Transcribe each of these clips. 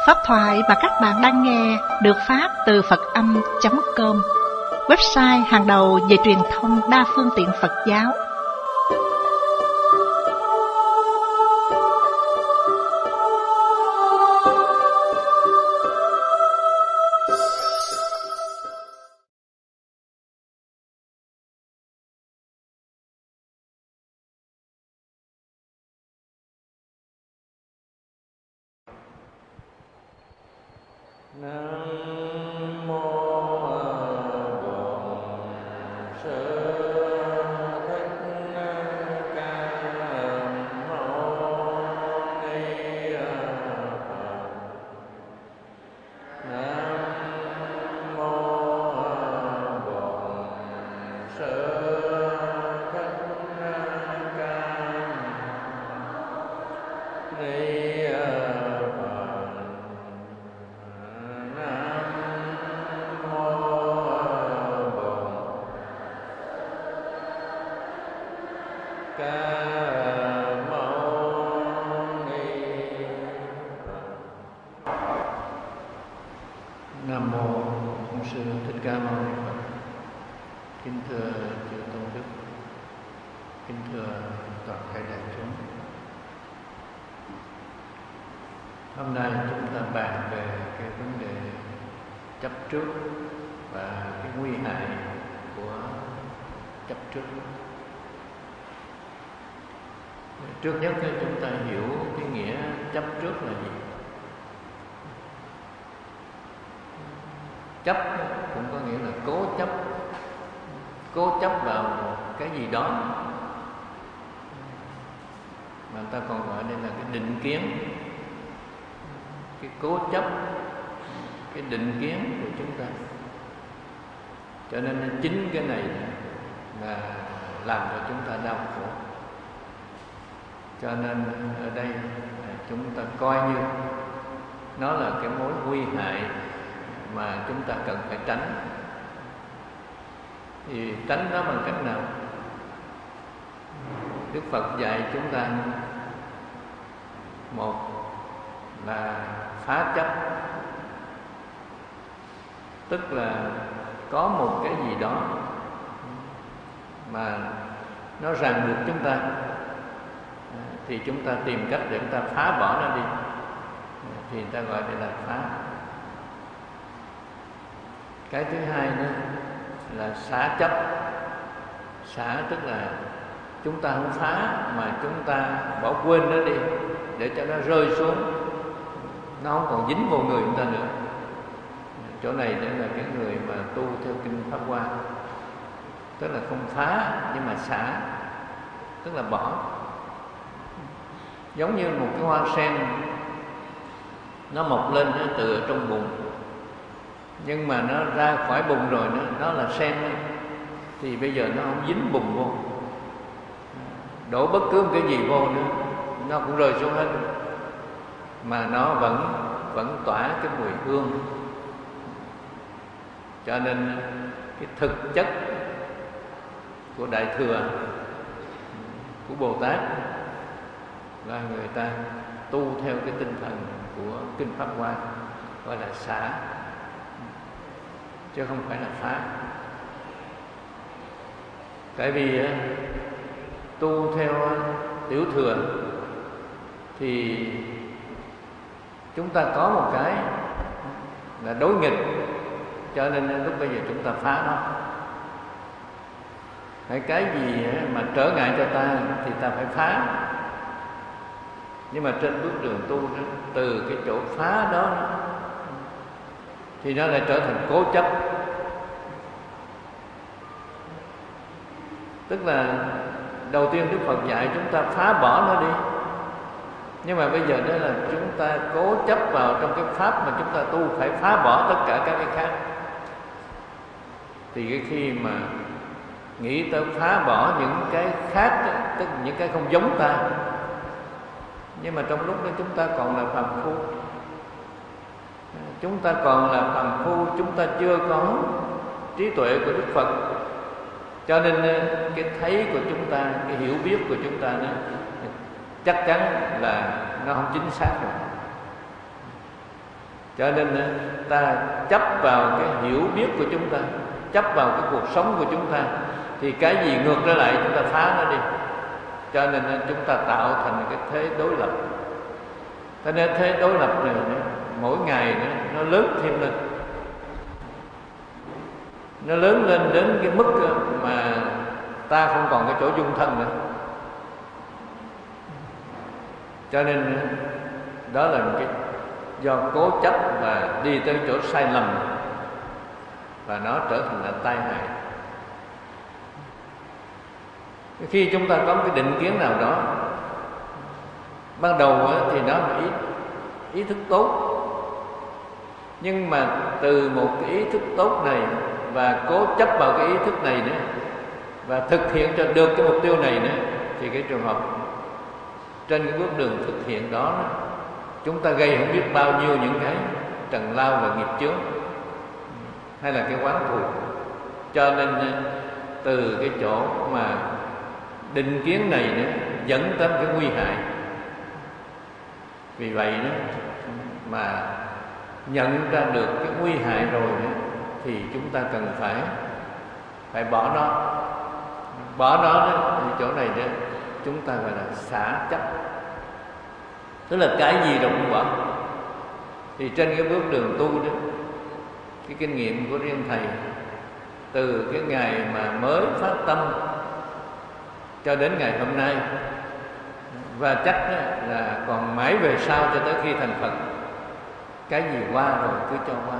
Pháp thoại mà các bạn đang nghe được phát từ Phật-âm.com, website hàng đầu về truyền thông đa phương tiện Phật giáo. Nam mô Bổn Sư Thích Ca Mâu Ni Phật. Nam mô Bổn Sư Thích Ca Ni Nam mô Bổn Sư Thích Ca Mâu Ni Phật. Kính thưa chư tôn đức, kính thưa toàn thể đại chúng. Hôm nay chúng ta bàn về cái vấn đề chấp trước và cái nguy hại của chấp trước. Trước nhất chúng ta hiểu cái nghĩa chấp trước là gì. Chấp cũng có nghĩa là cố chấp vào một cái gì đó, mà người ta còn gọi đây là cái định kiến, cái cố chấp, cái định kiến của chúng ta. Cho nên chính cái này là làm cho chúng ta đau khổ. Cho nên ở đây chúng ta coi như nó là cái mối nguy hại mà chúng ta cần phải tránh. Thì tránh nó bằng cách nào? Đức Phật dạy chúng ta, một là phá chấp, tức là có một cái gì đó mà nó ràng buộc chúng ta, thì chúng ta tìm cách để chúng ta phá bỏ nó đi, thì người ta gọi đây là phá. Cái thứ hai nữa là xả chấp. Xả tức là chúng ta không phá mà chúng ta bỏ quên nó đi, để cho nó rơi xuống, nó không còn dính vào người chúng ta nữa. Chỗ này đây là cái người mà tu theo kinh Pháp Hoa, tức là không phá nhưng mà xả, tức là bỏ. Giống như một cái hoa sen nó mọc lên nó từ ở trong bùn, nhưng mà nó ra khỏi bùn rồi nó là sen đó, thì bây giờ nó không dính bùn vô, đổ bất cứ một cái gì vô nữa nó cũng rơi xuống hết, mà nó vẫn tỏa cái mùi hương. Cho nên cái thực chất của Đại Thừa, của Bồ Tát là người ta tu theo cái tinh thần của kinh Pháp Hoa, gọi là xả, chứ không phải là phá. Tại vì tu theo tiểu thừa thì chúng ta có một cái là đối nghịch, cho nên lúc bây giờ chúng ta phá nó. Cái gì mà trở ngại cho ta thì ta phải phá. Nhưng mà trên bước đường tu đó, từ cái chỗ phá đó thì nó lại trở thành cố chấp. Tức là đầu tiên Đức Phật dạy chúng ta phá bỏ nó đi, nhưng mà bây giờ đó là chúng ta cố chấp vào trong cái pháp mà chúng ta tu, phải phá bỏ tất cả các cái khác. Thì cái khi mà nghĩ tới phá bỏ những cái khác, tức những cái không giống ta, nhưng mà trong lúc đó chúng ta còn là phàm phu, chúng ta còn là phàm phu, chúng ta chưa có trí tuệ của Đức Phật, cho nên cái thấy của chúng ta, cái hiểu biết của chúng ta đó, chắc chắn là nó không chính xác rồi. Cho nên ta chấp vào cái hiểu biết của chúng ta, chấp vào cái cuộc sống của chúng ta, thì cái gì ngược trở lại chúng ta phá nó đi. Cho nên chúng ta tạo thành cái thế đối lập. Cho nên thế đối lập này mỗi ngày nó lớn thêm lên, nó lớn lên đến cái mức mà ta không còn cái chỗ dung thân nữa. Cho nên đó là cái do cố chấp và đi tới chỗ sai lầm, và nó trở thành là tai hại. Khi chúng ta có một cái định kiến nào đó, ban đầu thì nó là ý thức tốt, nhưng mà từ một cái ý thức tốt này và cố chấp vào cái ý thức này nữa, và thực hiện cho được cái mục tiêu này nữa, thì cái trường hợp trên cái bước đường thực hiện đó, chúng ta gây không biết bao nhiêu những cái trần lao và nghiệp chướng, hay là cái oán thù. Cho nên từ cái chỗ mà định kiến này nữa dẫn đến cái nguy hại. Vì vậy đó, mà nhận ra được cái nguy hại rồi đó, thì chúng ta cần phải bỏ nó. Bỏ nó đó, thì chỗ này đó chúng ta gọi là xả chấp, tức là cái gì đâu cũng bỏ. Thì trên cái bước đường tu đó, cái kinh nghiệm của riêng thầy từ cái ngày mà mới phát tâm cho đến ngày hôm nay, và chắc là còn mãi về sau cho tới khi thành Phật, cái gì qua rồi cứ cho qua.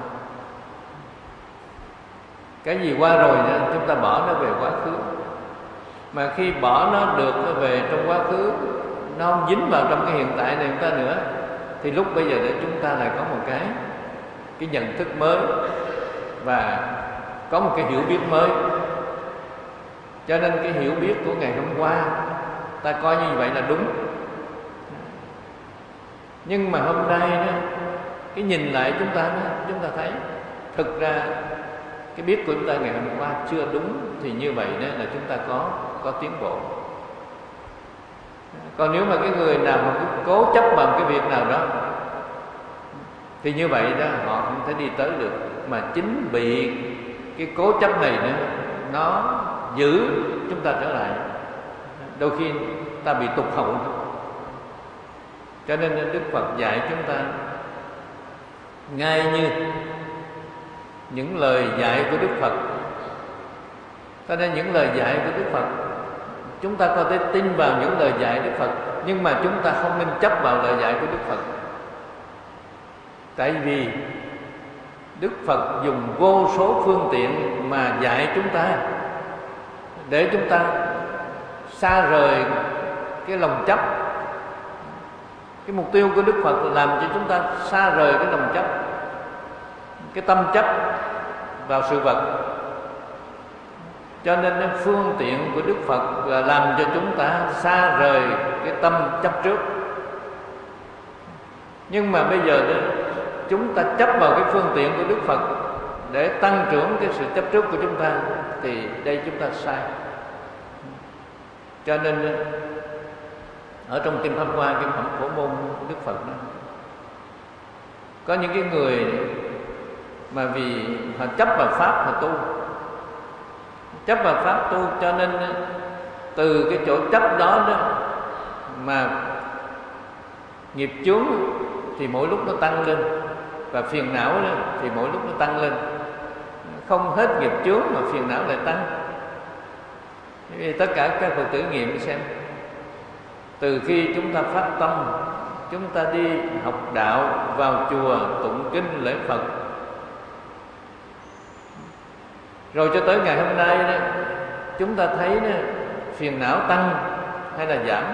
Cái gì qua rồi chúng ta bỏ nó về quá khứ. Mà khi bỏ nó được nó về trong quá khứ, nó không dính vào trong cái hiện tại này chúng ta nữa, thì lúc bây giờ để chúng ta lại có một cái nhận thức mới và có một cái hiểu biết mới. Cho nên cái hiểu biết của ngày hôm qua ta coi như vậy là đúng, nhưng mà hôm nay đó, cái nhìn lại chúng ta thấy thực ra cái biết của chúng ta ngày hôm qua chưa đúng, thì như vậy đó là chúng ta có tiến bộ. Còn nếu mà cái người nào mà cứ cố chấp vào cái việc nào đó, thì như vậy đó họ không thể đi tới được. Mà chính bị cái cố chấp này nữa, nó giữ chúng ta trở lại, đôi khi ta bị tụt hậu. Cho nên Đức Phật dạy chúng ta ngay như những lời dạy của Đức Phật. Cho nên những lời dạy của Đức Phật, chúng ta có thể tin vào những lời dạy Đức Phật, nhưng mà chúng ta không nên chấp vào lời dạy của Đức Phật. Tại vì Đức Phật dùng vô số phương tiện mà dạy chúng ta, để chúng ta xa rời cái lòng chấp. Cái mục tiêu của Đức Phật là làm cho chúng ta xa rời cái lòng chấp, cái tâm chấp vào sự vật. Cho nên phương tiện của Đức Phật là làm cho chúng ta xa rời cái tâm chấp trước. Nhưng mà bây giờ đó, chúng ta chấp vào cái phương tiện của Đức Phật để tăng trưởng cái sự chấp trước của chúng ta, thì đây chúng ta sai. Cho nên ở trong Kinh Pháp Hoa, Kinh Phẩm Phổ Môn của Đức Phật đó, có những cái người mà vì họ chấp vào Pháp họ tu, chấp vào Pháp tu, cho nên từ cái chỗ chấp đó mà nghiệp chướng thì mỗi lúc nó tăng lên, và phiền não thì mỗi lúc nó tăng lên. Không hết nghiệp chướng mà phiền não lại tăng. Vì tất cả các Phật tử nghiệm xem, từ khi chúng ta phát tâm, chúng ta đi học đạo, vào chùa tụng kinh lễ Phật, rồi cho tới ngày hôm nay đó, chúng ta thấy đó, phiền não tăng hay là giảm.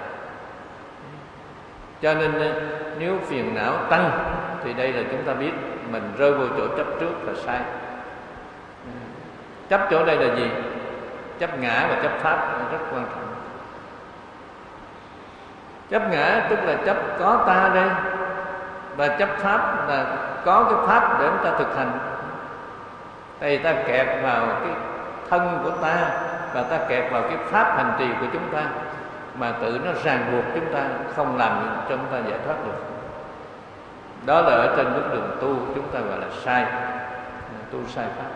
Cho nên nếu phiền não tăng thì đây là chúng ta biết mình rơi vô chỗ chấp trước là sai. Chấp chỗ đây là gì? Chấp ngã và chấp pháp rất quan trọng. Chấp ngã tức là chấp có ta đây, và chấp pháp là có cái pháp để chúng ta thực hành. Thì ta kẹt vào cái thân của ta, và ta kẹt vào cái pháp hành trì của chúng ta, mà tự nó ràng buộc chúng ta, không làm cho chúng ta giải thoát được. Đó là ở trên bước đường tu chúng ta gọi là sai, tu sai pháp.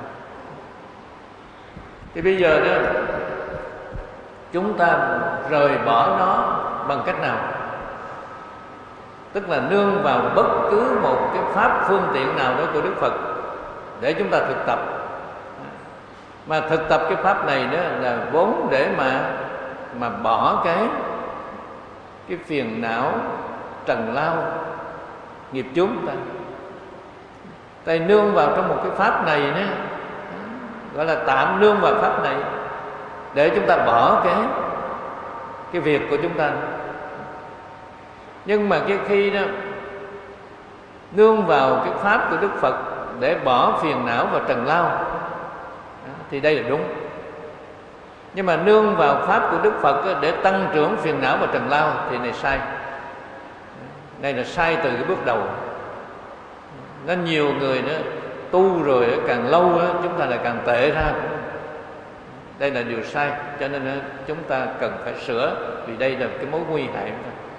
Thì bây giờ đó chúng ta rời bỏ nó bằng cách nào? Tức là nương vào bất cứ một cái pháp phương tiện nào đó của Đức Phật để chúng ta thực tập. Mà thực tập cái pháp này đó là vốn để mà bỏ cái phiền não trần lao nghiệp chướng ta. Tại nương vào trong một cái pháp này đó, gọi là tạm nương vào pháp này để chúng ta bỏ cái việc của chúng ta. Nhưng mà khi đó nương vào cái pháp của Đức Phật để bỏ phiền não và trần lao thì đây là đúng. Nhưng mà nương vào pháp của Đức Phật để tăng trưởng phiền não và trần lao thì này sai. Đây là sai từ cái bước đầu. Nên nhiều người đó tu rồi càng lâu chúng ta lại càng tệ ra. Đây là điều sai. Cho nên chúng ta cần phải sửa, vì đây là cái mối nguy hại.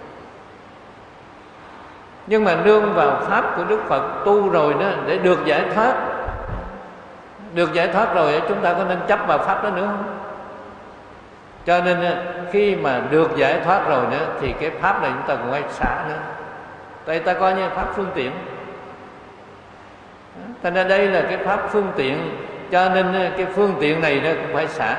Nhưng mà nương vào pháp của Đức Phật tu rồi đó để được giải thoát. Được giải thoát rồi chúng ta có nên chấp vào pháp đó nữa không? Cho nên khi mà được giải thoát rồi nữa thì cái pháp này chúng ta cũng phải xả nữa. Tại ta coi như pháp phương tiện. Thành ra đây là cái pháp phương tiện, cho nên cái phương tiện này nó cũng phải xả.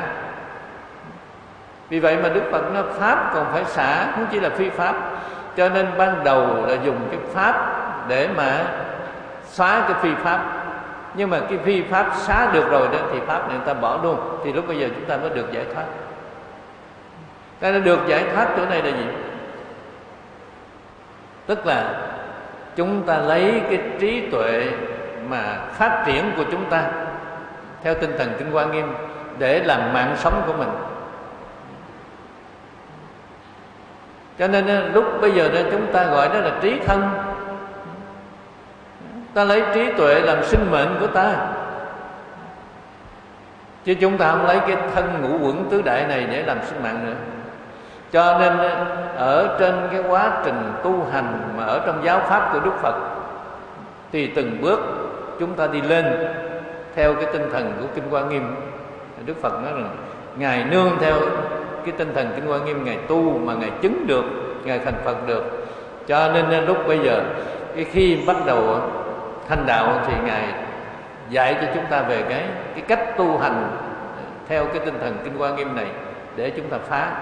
Vì vậy mà Đức Phật nói pháp còn phải xả, không chỉ là phi pháp. Cho nên ban đầu là dùng cái pháp để mà xóa cái phi pháp. Nhưng mà cái phi pháp xóa được rồi đó thì pháp này người ta bỏ luôn. Thì lúc bây giờ chúng ta mới được giải thoát. Cái được giải thoát chỗ này là gì? Tức là chúng ta lấy cái trí tuệ mà phát triển của chúng ta theo tinh thần Kinh Hoa Nghiêm để làm mạng sống của mình. Cho nên lúc bây giờ đó chúng ta gọi đó là trí thân. Ta lấy trí tuệ làm sinh mệnh của ta, chứ chúng ta không lấy cái thân ngũ uẩn tứ đại này để làm sinh mạng nữa. Cho nên ở trên cái quá trình tu hành mà ở trong giáo pháp của Đức Phật thì từng bước chúng ta đi lên theo cái tinh thần của Kinh Hoa Nghiêm. Đức Phật nói rằng Ngài nương theo cái tinh thần Kinh Hoa Nghiêm, Ngài tu mà Ngài chứng được, Ngài thành Phật được. Cho nên lúc bây giờ khi bắt đầu thành đạo thì Ngài dạy cho chúng ta về cái cách tu hành theo cái tinh thần Kinh Hoa Nghiêm này để chúng ta phá.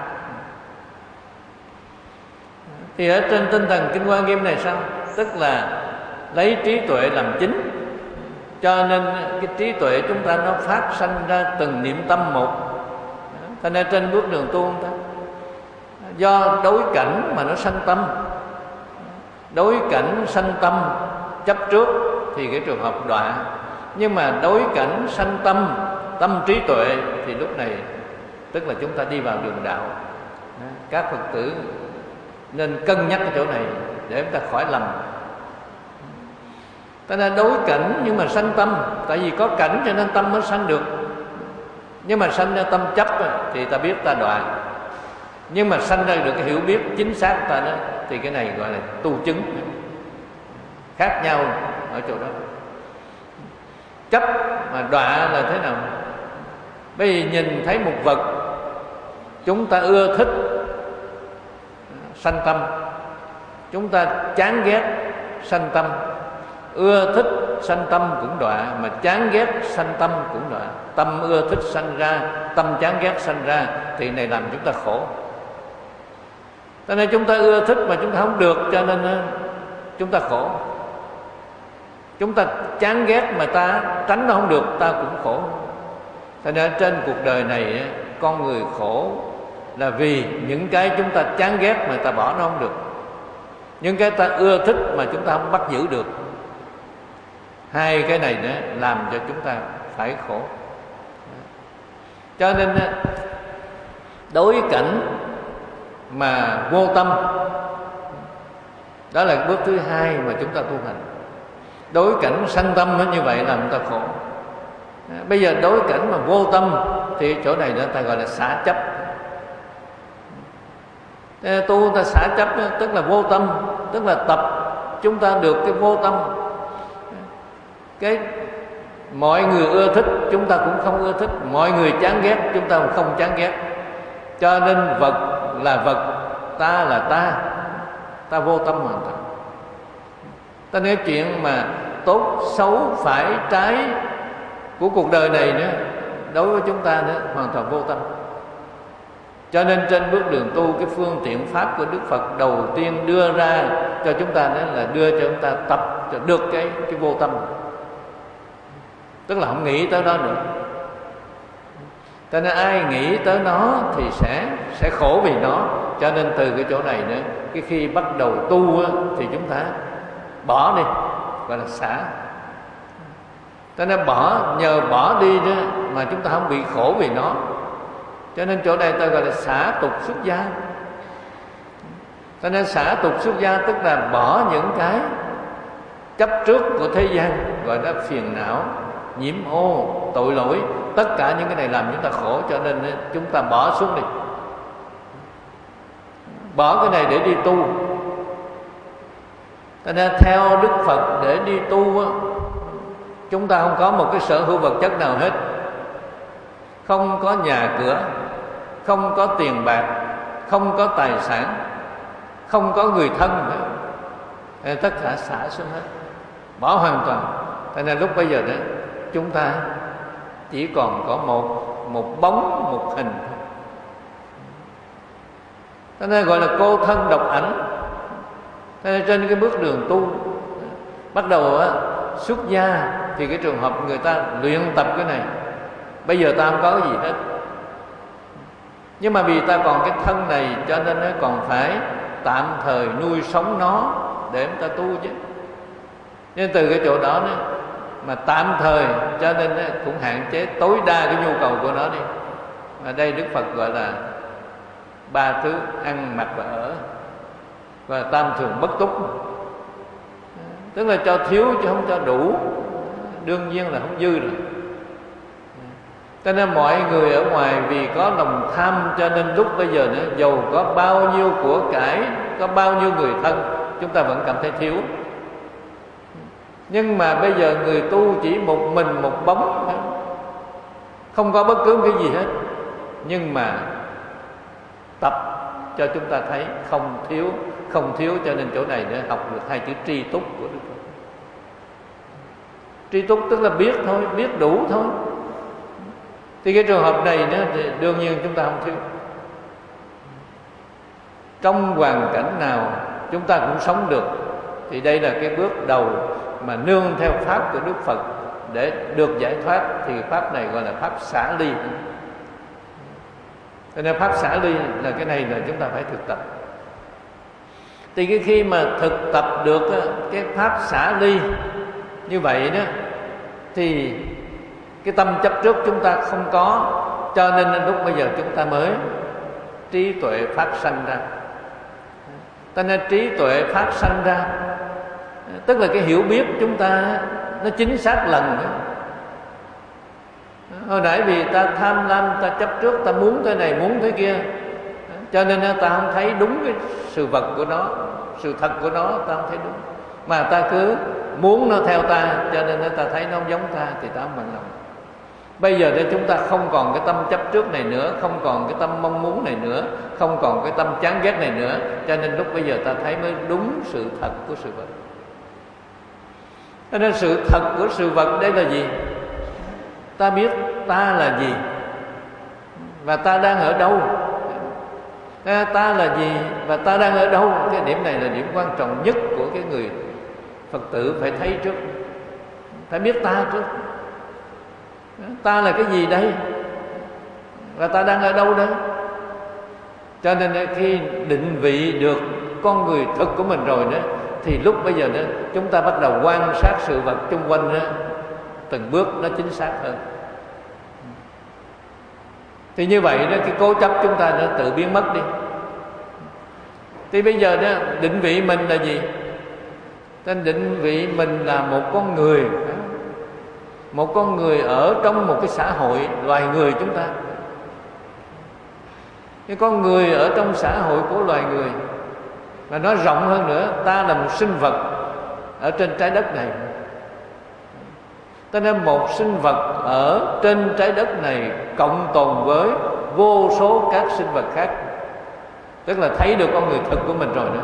Thì ở trên tinh thần Kinh Hoa Nghiêm này sao? Tức là lấy trí tuệ làm chính. Cho nên cái trí tuệ chúng ta nó phát sanh ra từng niệm tâm một. Thành ra trên bước đường tu ta do đối cảnh mà nó sanh tâm. Đối cảnh sanh tâm chấp trước thì cái trường hợp đọa. Nhưng mà đối cảnh sanh tâm trí tuệ thì lúc này tức là chúng ta đi vào đường đạo. Các Phật tử nên cân nhắc cái chỗ này để chúng ta khỏi lầm. Ta nên đối cảnh nhưng mà sanh tâm. Tại vì có cảnh cho nên tâm mới sanh được. Nhưng mà sanh ra tâm chấp thì ta biết ta đọa. Nhưng mà sanh ra được cái hiểu biết chính xác ta đó thì cái này gọi là tu chứng. Khác nhau ở chỗ đó. Chấp mà đọa là thế nào? Bây giờ nhìn thấy một vật chúng ta ưa thích sanh tâm, chúng ta chán ghét sanh tâm. Ưa thích sanh tâm cũng đọa, mà chán ghét sanh tâm cũng đọa. Tâm ưa thích sanh ra, tâm chán ghét sanh ra thì này làm chúng ta khổ. Cho nên chúng ta ưa thích mà chúng ta không được, cho nên chúng ta khổ. Chúng ta chán ghét mà ta tránh nó không được, ta cũng khổ. Cho nên trên cuộc đời này con người khổ là vì những cái chúng ta chán ghét mà ta bỏ nó không được, những cái ta ưa thích mà chúng ta không bắt giữ được. Hai cái này nữa làm cho chúng ta phải khổ. Cho nên đối cảnh mà vô tâm, đó là bước thứ hai mà chúng ta tu hành. Đối cảnh sanh tâm như vậy làm chúng ta khổ. Bây giờ đối cảnh mà vô tâm thì chỗ này người ta gọi là xả chấp. Tu ta xả chấp tức là vô tâm, tức là tập chúng ta được cái vô tâm. Cái mọi người ưa thích chúng ta cũng không ưa thích, mọi người chán ghét chúng ta cũng không chán ghét. Cho nên vật là vật, ta là ta vô tâm hoàn toàn. Ta nói chuyện mà tốt xấu phải trái của cuộc đời này nữa, đối với chúng ta nữa hoàn toàn vô tâm. Cho nên trên bước đường tu, cái phương tiện pháp của Đức Phật đầu tiên đưa ra cho chúng ta đó là đưa cho chúng ta tập cho được cái vô tâm, tức là không nghĩ tới đó nữa. Cho nên ai nghĩ tới nó thì sẽ khổ vì nó. Cho nên từ cái chỗ này nữa, cái khi bắt đầu tu á, thì chúng ta bỏ đi, gọi là xả. Cho nên nhờ bỏ đi đó mà chúng ta không bị khổ vì nó. Cho nên chỗ này ta gọi là xả tục xuất gia. Cho nên xả tục xuất gia tức là bỏ những cái chấp trước của thế gian, gọi là phiền não, nhiễm ô, tội lỗi. Tất cả những cái này làm chúng ta khổ. Cho nên chúng ta bỏ xuống đi, bỏ cái này để đi tu. Cho nên theo Đức Phật để đi tu á, chúng ta không có một cái sở hữu vật chất nào hết. Không có nhà cửa, không có tiền bạc, không có tài sản, không có người thân nữa. Tất cả xả xuống hết, bỏ hoàn toàn. Cho nên lúc bây giờ đó chúng ta chỉ còn có một bóng, một hình thôi. Cho nên gọi là cô thân độc ảnh. Cho nên trên cái bước đường tu bắt đầu á, xuất gia thì cái trường hợp người ta luyện tập cái này. Bây giờ ta không có cái gì hết, nhưng mà vì ta còn cái thân này cho nên nó còn phải tạm thời nuôi sống nó để chúng ta tu chứ. Nhưng từ cái chỗ đó nữa, mà tạm thời cho nên cũng hạn chế tối đa cái nhu cầu của nó đi. Ở đây Đức Phật gọi là 3 thứ: ăn, mặc và ở, gọi là tam thường bất túc. Tức là cho thiếu chứ không cho đủ, đương nhiên là không dư rồi. Cho nên mọi người ở ngoài vì có lòng tham, cho nên lúc bây giờ nữa, dầu có bao nhiêu của cải, có bao nhiêu người thân, chúng ta vẫn cảm thấy thiếu. Nhưng mà bây giờ người tu chỉ một mình một bóng, không có bất cứ cái gì hết, nhưng mà tập cho chúng ta thấy không thiếu. Cho nên chỗ này nữa học được 2 chữ tri túc của Đức Phật. Tri túc tức là biết thôi, biết đủ thôi. Thì cái trường hợp này nữa thì đương nhiên chúng ta không thiếu. Trong hoàn cảnh nào chúng ta cũng sống được. Thì đây là cái bước đầu mà nương theo pháp của Đức Phật để được giải thoát. Thì pháp này gọi là pháp xả ly. Cho nên pháp xả ly là cái này là chúng ta phải thực tập. Thì cái khi mà thực tập được cái pháp xả ly như vậy đó, thì cái tâm chấp trước chúng ta không có. Cho nên lúc bây giờ chúng ta mới trí tuệ phát sanh ra. Cho nên trí tuệ phát sanh ra tức là cái hiểu biết chúng ta nó chính xác lần nữa. Hồi nãy vì ta tham lam, ta chấp trước, ta muốn thế này, muốn thế kia, cho nên ta không thấy đúng cái sự vật của nó, sự thật của nó ta không thấy đúng. Mà ta cứ muốn nó theo ta, cho nên ta thấy nó không giống ta, thì ta không bằng lòng. Bây giờ để chúng ta không còn cái tâm chấp trước này nữa, không còn cái tâm mong muốn này nữa, không còn cái tâm chán ghét này nữa, cho nên lúc bây giờ ta thấy mới đúng sự thật của sự vật. Cho nên sự thật của sự vật đây là gì? Ta biết ta là gì và ta đang ở đâu. Ta là gì và ta đang ở đâu. Cái điểm này là điểm quan trọng nhất của cái người Phật tử phải thấy trước, phải biết ta trước. Ta là cái gì đây và ta đang ở đâu đây. Cho nên khi định vị được con người thực của mình rồi đó, thì lúc bây giờ đó chúng ta bắt đầu quan sát sự vật xung quanh đó, từng bước nó chính xác hơn. Thì như vậy đó, cái cố chấp chúng ta nó tự biến mất đi. Thì bây giờ đó định vị mình là gì? Tên định vị mình là một con người, một con người ở trong một cái xã hội loài người chúng ta. Cái con người ở trong xã hội của loài người, mà nói rộng hơn nữa, ta là một sinh vật ở trên trái đất này. Cho nên một sinh vật ở trên trái đất này cộng tồn với vô số các sinh vật khác, tức là thấy được con người thực của mình rồi đó.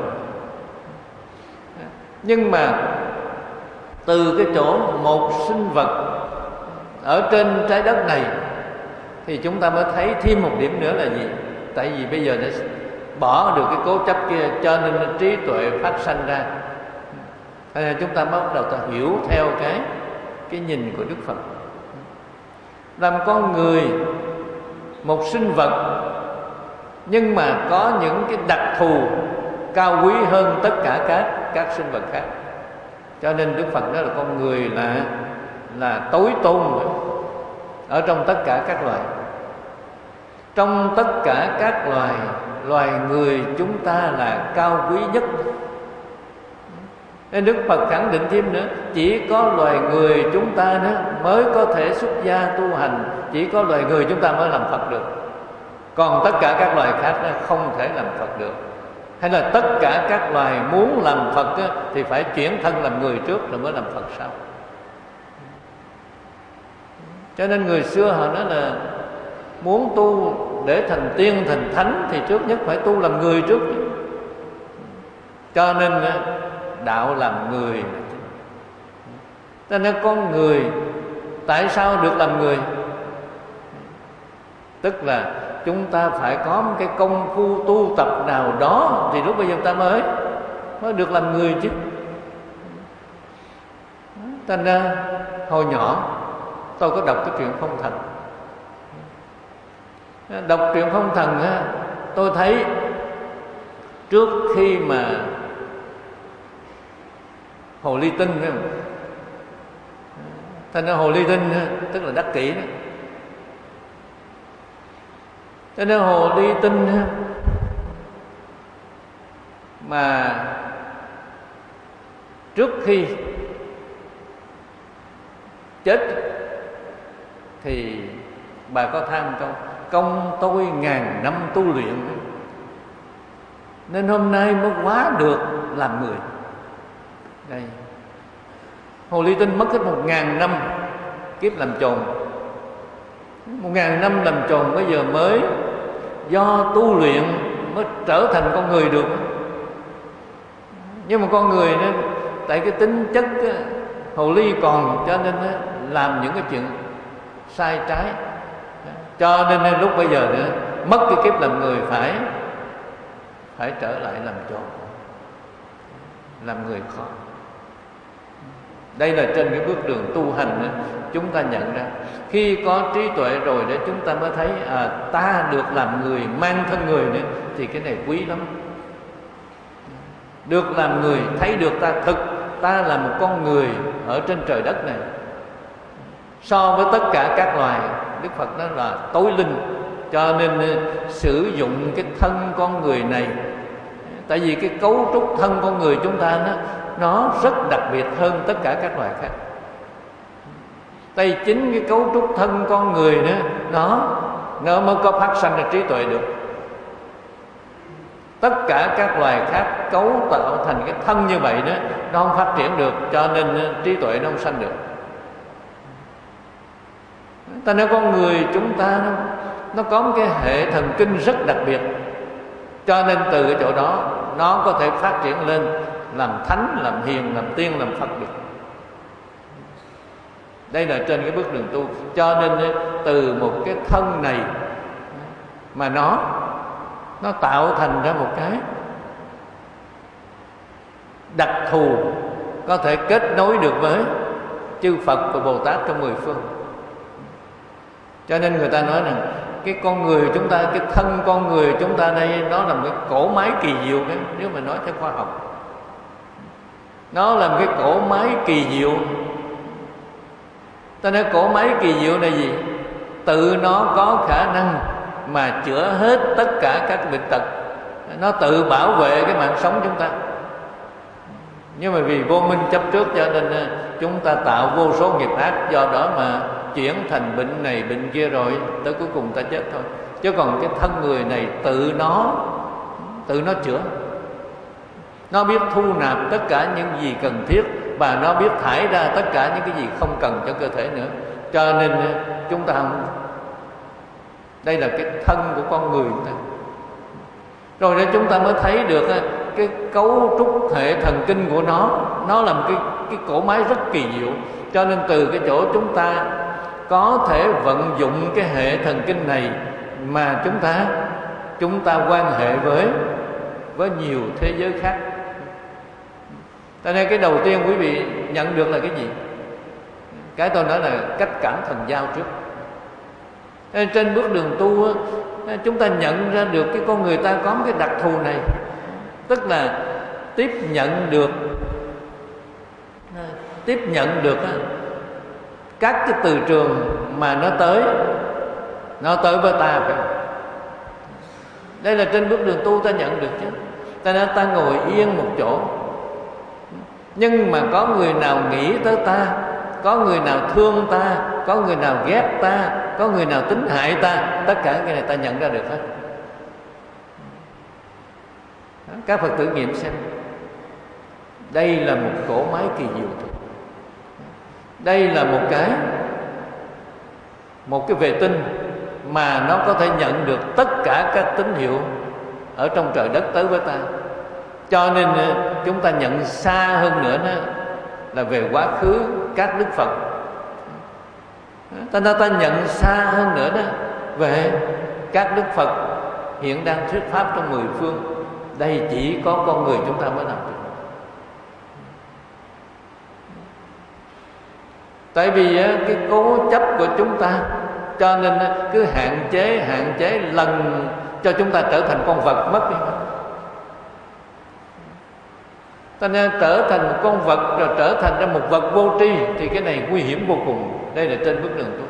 Nhưng mà từ cái chỗ một sinh vật ở trên trái đất này thì chúng ta mới thấy thêm một điểm nữa là gì? Tại vì bây giờ đã bỏ được cái cố chấp kia, cho nên trí tuệ phát sanh ra. Nên chúng ta bắt đầu ta hiểu theo cái nhìn của Đức Phật. Làm con người một sinh vật, nhưng mà có những cái đặc thù cao quý hơn tất cả các sinh vật khác. Cho nên Đức Phật nói là con người là tối tôn ở trong tất cả các loài. Trong tất cả các loài người chúng ta là cao quý nhất. Nên Đức Phật khẳng định thêm nữa, chỉ có loài người chúng ta đó mới có thể xuất gia tu hành, chỉ có loài người chúng ta mới làm Phật được. Còn tất cả các loài khác đó không thể làm Phật được. Hay là tất cả các loài muốn làm Phật đó, thì phải chuyển thân làm người trước rồi mới làm Phật sau. Cho nên người xưa họ nói là muốn tu để thành tiên thành thánh thì trước nhất phải tu làm người trước. Cho nên đạo làm người. Cho nên con người tại sao được làm người? Tức là chúng ta phải có một cái công phu tu tập nào đó thì lúc bây giờ ta mới được làm người chứ. Thành ra hồi nhỏ tôi có đọc cái truyện Phong Thần. Đọc truyện Phong Thần tôi thấy trước khi mà Hồ Ly Tinh, thành ra Hồ Ly Tinh tức là đắc kỷ đó. Cho nên Hồ Ly Tinh mà trước khi chết thì bà có than câu: công tôi ngàn năm tu luyện nên hôm nay mới quá được làm người. Đây, Hồ Ly Tinh mất hết 1000 năm kiếp làm chồn, 1000 năm làm chồn, bây giờ mới do tu luyện mới trở thành con người được. Nhưng mà con người nó tại cái tính chất hồ ly còn, cho nên làm những cái chuyện sai trái, cho nên lúc bây giờ nữa mất cái kiếp làm người phải trở lại làm chồn, làm người khó. Đây là trên cái bước đường tu hành chúng ta nhận ra, khi có trí tuệ rồi để chúng ta mới thấy ta được làm người, mang thân người nữa, thì cái này quý lắm. Được làm người, thấy được ta là một con người ở trên trời đất này. So với tất cả các loài, Đức Phật nói là tối linh. Cho nên sử dụng cái thân con người này, tại vì cái cấu trúc thân con người chúng ta nó rất đặc biệt hơn tất cả các loài khác. Tại chính cái cấu trúc thân con người nó mới có phát sanh ra trí tuệ được. Tất cả các loài khác cấu tạo thành cái thân như vậy đó, nó không phát triển được, cho nên trí tuệ nó không sanh được. Ta nói con người chúng ta nó có một cái hệ thần kinh rất đặc biệt, cho nên từ cái chỗ đó nó có thể phát triển lên làm thánh, làm hiền, làm tiên, làm Phật được. Đây là trên cái bước đường tu. Cho nên từ một cái thân này mà nó tạo thành ra một cái đặc thù, có thể kết nối được với chư Phật và Bồ Tát trong mười phương. Cho nên người ta nói rằng cái con người chúng ta, cái thân con người chúng ta đây, nó là một cái cỗ máy kỳ diệu đấy. Nếu mà nói theo khoa học, nó là một cái cỗ máy kỳ diệu. Ta nói cỗ máy kỳ diệu là gì? Tự nó có khả năng mà chữa hết tất cả các bệnh tật, nó tự bảo vệ cái mạng sống chúng ta. Nhưng mà vì vô minh chấp trước, cho nên chúng ta tạo vô số nghiệp ác, do đó mà chuyển thành bệnh này bệnh kia, rồi tới cuối cùng ta chết thôi. Chứ còn cái thân người này tự nó chữa, nó biết thu nạp tất cả những gì cần thiết và nó biết thải ra tất cả những cái gì không cần cho cơ thể nữa. Cho nên chúng ta không, đây là cái thân của con người chúng ta. Rồi đó chúng ta mới thấy được cái cấu trúc hệ thần kinh của nó là một cái cỗ máy rất kỳ diệu. Cho nên từ cái chỗ chúng ta có thể vận dụng cái hệ thần kinh này mà chúng ta quan hệ với nhiều thế giới khác. Cho nên cái đầu tiên quý vị nhận được là cái gì? Cái tôi nói là cách cảm thần giao trước. Nên trên bước đường tu chúng ta nhận ra được cái con người ta có một cái đặc thù này, tức là tiếp nhận được các cái từ trường mà nó tới với ta. Đây là trên bước đường tu ta nhận được chứ. Ta nên ta ngồi yên một chỗ, nhưng mà có người nào nghĩ tới ta, có người nào thương ta, có người nào ghét ta, có người nào tính hại ta, tất cả cái này ta nhận ra được hết. Các Phật tử nghiệm xem, đây là một cỗ máy kỳ diệu. Đây là một cái vệ tinh mà nó có thể nhận được tất cả các tín hiệu ở trong trời đất tới với ta. Cho nên chúng ta nhận xa hơn nữa đó là về quá khứ các đức Phật. Ta nhận xa hơn nữa đó về các đức Phật hiện đang thuyết pháp trong 10 phương. Đây chỉ có con người chúng ta mới làm được. Tại vì cái cố chấp của chúng ta, cho nên cứ hạn chế lần cho chúng ta trở thành con vật mất đi. Cho nên trở thành một con vật rồi trở thành ra một vật vô tri thì cái này nguy hiểm vô cùng. Đây là trên bước đường tu.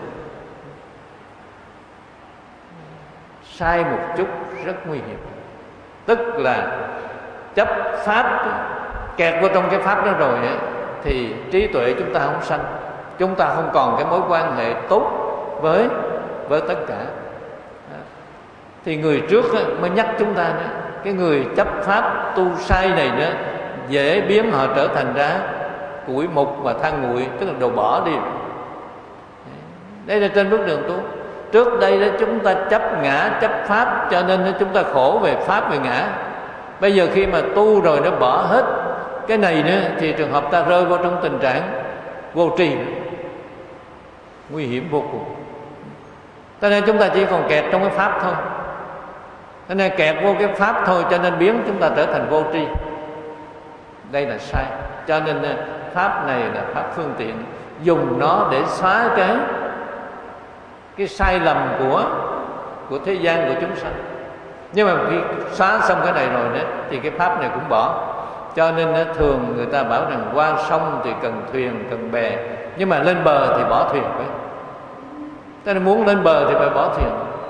Sai một chút rất nguy hiểm. Tức là chấp pháp, kẹt vào trong cái pháp đó rồi thì trí tuệ chúng ta không sanh. Chúng ta không còn cái mối quan hệ tốt với tất cả. Thì người trước mới nhắc chúng ta đó, cái người chấp pháp tu sai này nữa dễ biến họ trở thành ra củi mục và than nguội, tức là đồ bỏ đi. Đây là trên bước đường tu. Trước đây đó chúng ta chấp ngã, chấp pháp, cho nên chúng ta khổ về pháp về ngã. Bây giờ khi mà tu rồi nó bỏ hết cái này nữa thì trường hợp ta rơi vào trong tình trạng vô tri, nguy hiểm vô cùng. Cho nên chúng ta chỉ còn kẹt trong cái pháp thôi. Cho nên kẹt vô cái pháp thôi, cho nên biến chúng ta trở thành vô tri. Đây là sai. Cho nên pháp này là pháp phương tiện, dùng nó để xóa cái sai lầm của thế gian, của chúng sanh. Nhưng mà khi xóa xong cái này rồi đó, thì cái pháp này cũng bỏ. Cho nên thường người ta bảo rằng qua sông thì cần thuyền, cần bè, nhưng mà lên bờ thì bỏ thuyền phải. Cho nên muốn lên bờ thì phải bỏ thuyền.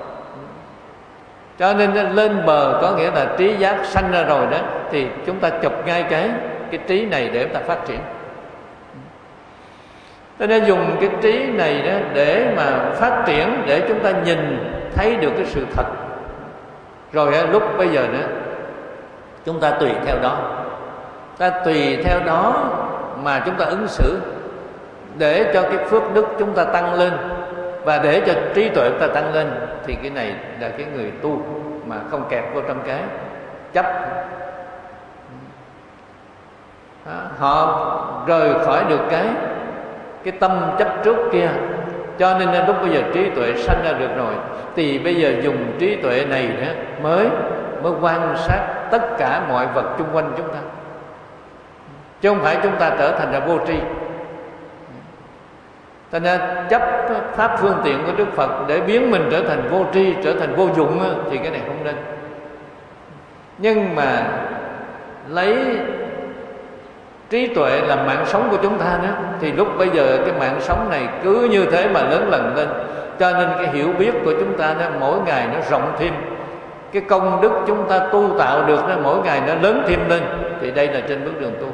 Cho nên lên bờ có nghĩa là trí giác sanh ra rồi đó, thì chúng ta chụp ngay cái trí này để chúng ta phát triển. Cho nên dùng cái trí này đó để mà phát triển, để chúng ta nhìn thấy được cái sự thật. Rồi lúc bây giờ nữa chúng ta tùy theo đó, mà chúng ta ứng xử, để cho cái phước đức chúng ta tăng lên và để cho trí tuệ chúng ta tăng lên. Thì cái này là cái người tu mà không kẹt vô trong cái chấp. Họ rời khỏi được cái tâm chấp trước kia. Cho nên lúc bây giờ trí tuệ sanh ra được rồi, thì bây giờ dùng trí tuệ này nữa mới quan sát tất cả mọi vật chung quanh chúng ta, chứ không phải chúng ta trở thành ra vô tri. Cho nên chấp pháp phương tiện của Đức Phật để biến mình trở thành vô tri, trở thành vô dụng thì cái này không nên. Nhưng mà lấy trí tuệ làm mạng sống của chúng ta nữa, thì lúc bây giờ cái mạng sống này cứ như thế mà lớn lần lên. Cho nên cái hiểu biết của chúng ta đó, mỗi ngày nó rộng thêm. Cái công đức chúng ta tu tạo được nó mỗi ngày nó lớn thêm lên. Thì đây là trên bước đường tu.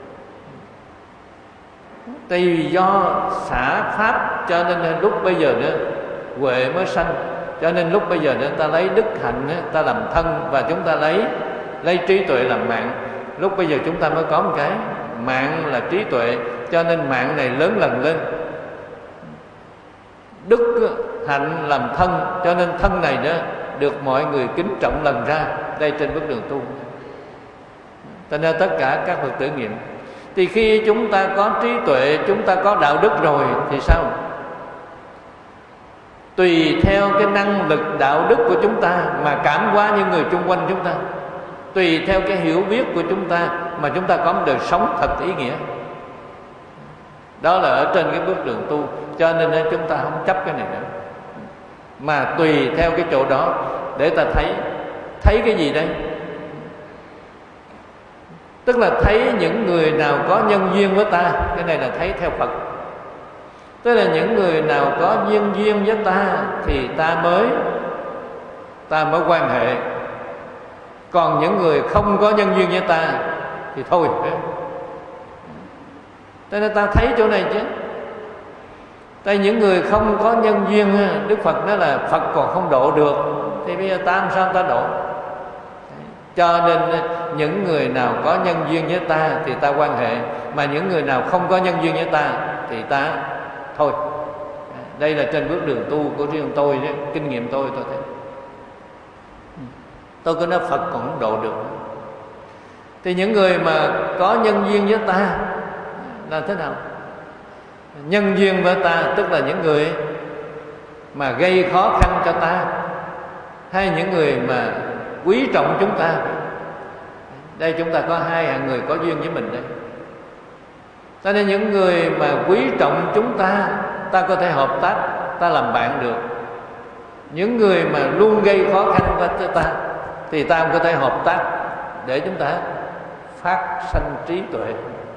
Vì do xả pháp cho nên lúc bây giờ nữa huệ mới sanh. Cho nên lúc bây giờ nữa ta lấy đức hạnh ta làm thân, và chúng ta lấy trí tuệ làm mạng. Lúc bây giờ chúng ta mới có một cái mạng là trí tuệ, cho nên mạng này lớn lần lên. Đức hạnh làm thân, cho nên thân này đó được mọi người kính trọng lần ra. Đây trên bước đường tu. Cho nên tất cả các Phật tử nghiệm, thì khi chúng ta có trí tuệ, chúng ta có đạo đức rồi thì sao? Tùy theo cái năng lực đạo đức của chúng ta mà cảm hóa những người chung quanh chúng ta. Tùy theo cái hiểu biết của chúng ta mà chúng ta có một đời sống thật ý nghĩa. Đó là ở trên cái bước đường tu. Cho nên chúng ta không chấp cái này nữa, mà tùy theo cái chỗ đó để ta thấy cái gì đây? Tức là thấy những người nào có nhân duyên với ta. Cái này là thấy theo Phật. Tức là những người nào có nhân duyên với ta thì ta mới quan hệ. Còn những người không có nhân duyên với ta thì thôi. Cho nên ta thấy chỗ này chứ. Tại những người không có nhân duyên, Đức Phật nói là Phật còn không độ được, thì bây giờ ta làm sao ta độ? Cho nên những người nào có nhân duyên với ta thì ta quan hệ, mà những người nào không có nhân duyên với ta thì ta thôi. Đây là trên bước đường tu của riêng tôi đấy, kinh nghiệm tôi thấy. Tôi cứ nói Phật còn không độ được. Thì những người mà có nhân duyên với ta là thế nào? Nhân duyên với ta tức là những người mà gây khó khăn cho ta, hay những người mà quý trọng chúng ta. Đây chúng ta có hai hạng người có duyên với mình đây. Cho nên những người mà quý trọng chúng ta, ta có thể hợp tác, ta làm bạn được. Những người mà luôn gây khó khăn cho ta thì ta không có thể hợp tác để chúng ta phát sanh trí tuệ.